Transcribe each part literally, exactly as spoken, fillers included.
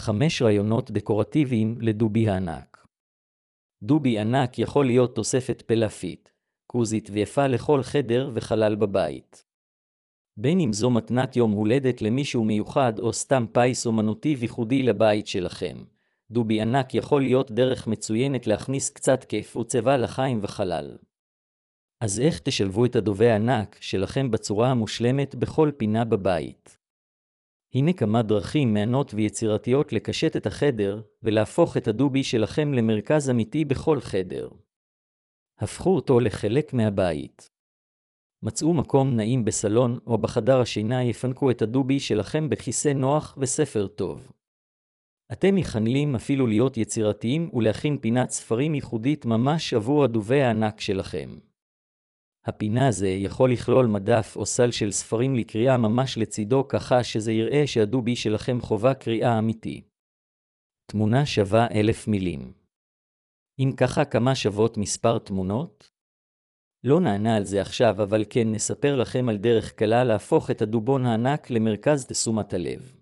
חמש רעיונות דקורטיביים לדובי הענק. דובי ענק יכול להיות תוספת פלאפית, קוזית ויפה לכל חדר וחלל בבית. בין אם זו מתנת יום הולדת למישהו מיוחד או סתם פיס אומנותי ייחודי לבית שלכם, דובי ענק יכול להיות דרך מצוינת להכניס קצת כיף וצבע לחיים וחלל. אז איך תשלבו את הדובי הענק שלכם בצורה המושלמת בכל פינה בבית? הנה כמה דרכים מענות ויצירתיות לקשט את החדר ולהפוך את הדובי שלכם למרכז אמיתי בכל חדר. הפכו אותו לחלק מהבית. מצאו מקום נעים בסלון או בחדר השינה, יפנקו את הדובי שלכם בכיסא נוח וספר טוב. אתם יכולים אפילו להיות יצירתיים ולהכין פינת ספרים ייחודית ממש עבור הדובי הענק שלכם. הפינה הזה יכול לכלול מדף או סל של ספרים לקריאה ממש לצידו, ככה שזה יראה שהדובי שלכם חובה קריאה אמיתי. תמונה שווה אלף מילים. אם ככה, כמה שוות מספר תמונות? לא נענה על זה עכשיו, אבל כן נספר לכם על דרך קלה להפוך את הדובון הענק למרכז תשומת הלב.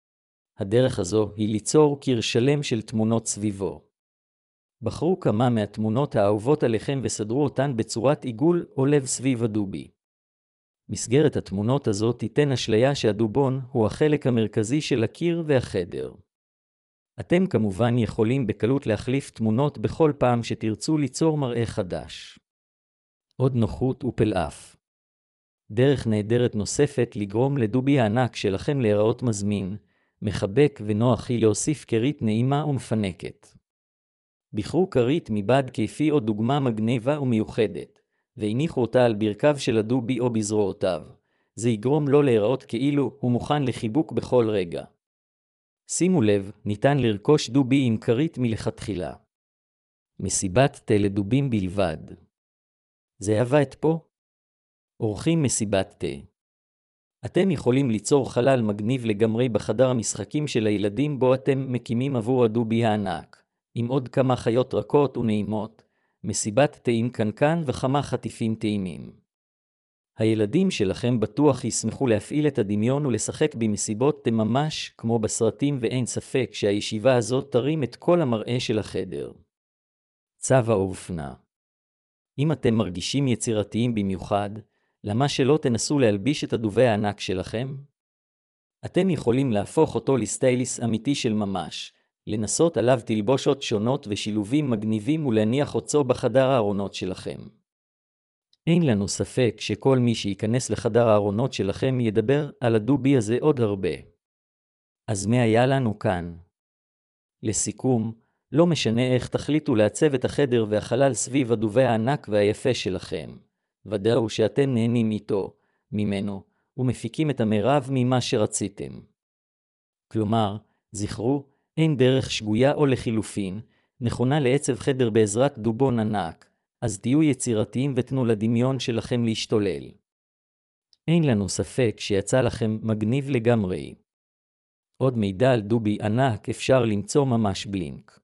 הדרך הזו היא ליצור קיר שלם של תמונות סביבו. בחרו כמה מהתמונות האהובות עליכם וסדרו אותן בצורת עיגול או לב סביב הדובי. מסגרת התמונות הזאת תיתן אשליה שהדובון הוא החלק המרכזי של הקיר והחדר. אתם כמובן יכולים בקלות להחליף תמונות בכל פעם שתרצו ליצור מראה חדש. עוד נוחות ופלאף. דרך נהדרת נוספת לגרום לדובי הענק שלכם להיראות מזמין, מחבק ונוח היא להוסיף כרית נעימה ומפנקת. בחרו כרית מבד כיפי או דוגמה מגניבה ומיוחדת, והניחו אותה על ברכיו של הדובי או בזרועותיו. זה יגרום לו להיראות כאילו הוא מוכן לחיבוק בכל רגע. שימו לב, ניתן לרכוש דובי עם כרית מלכתחילה. מסיבת תה לדובים בלבד. זה עבד פה? עורכים מסיבת תה. אתם יכולים ליצור חלל מגניב לגמרי בחדר המשחקים של הילדים בו אתם מקימים עבור הדובי הענק. עם עוד כמה חיות רכות ונעימות, מסיבת תה עם קנקן וכמה חטיפים טעימים. הילדים שלכם בטוח ישמחו להפעיל את הדמיון ולשחק במסיבות תה ממש כמו בסרטים, ואין ספק שהישיבה הזאת תרים את כל המראה של החדר. צבע ואופנה. אם אתם מרגישים יצירתיים במיוחד, למה שלא תנסו להלביש את הדובי הענק שלכם? אתם יכולים להפוך אותו לסטייליס אמיתי של ממש, לנסות עליו תלבושות שונות ושילובים מגניבים ולהניח אותו בחדר הארונות שלכם. אין לנו ספק שכל מי שייכנס לחדר הארונות שלכם ידבר על הדובי הזה עוד הרבה. אז מה היה לנו כאן? לסיכום, לא משנה איך תחליטו לעצב את החדר והחלל סביב הדובי הענק והיפה שלכם. ודאו שאתם נהנים איתו, ממנו, ומפיקים את המרב ממה שרציתם. כלומר, זכרו, אין דרך שגויה או לחילופין, נכונה לעצב חדר בעזרת דובון ענק, אז תהיו יצירתיים ותנו לדמיון שלכם להשתולל. אין לנו ספק שיצא לכם מגניב לגמרי. עוד מידע על דובי ענק אפשר למצוא ממש בלינק.